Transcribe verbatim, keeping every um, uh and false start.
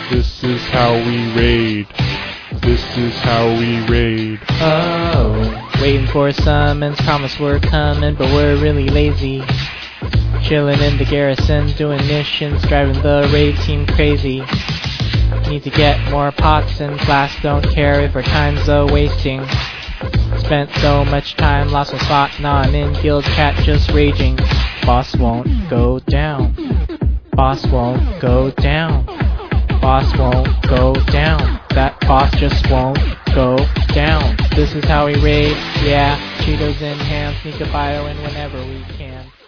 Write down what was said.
This is how we raid. This is how we raid. Oh, waiting for summons, promise we're coming, but we're really lazy. Chilling in the garrison, doing missions, driving the raid team crazy. Need to get more pots and class, don't care if our time's a wasting. Spent so much time, lost my spot, now I'm in guild chat just raging. Boss won't go down. Boss won't go down. Boss won't go down. That boss just won't go down. This is how we raid, yeah. Cheetos in hand, sneak a bio in whenever we can.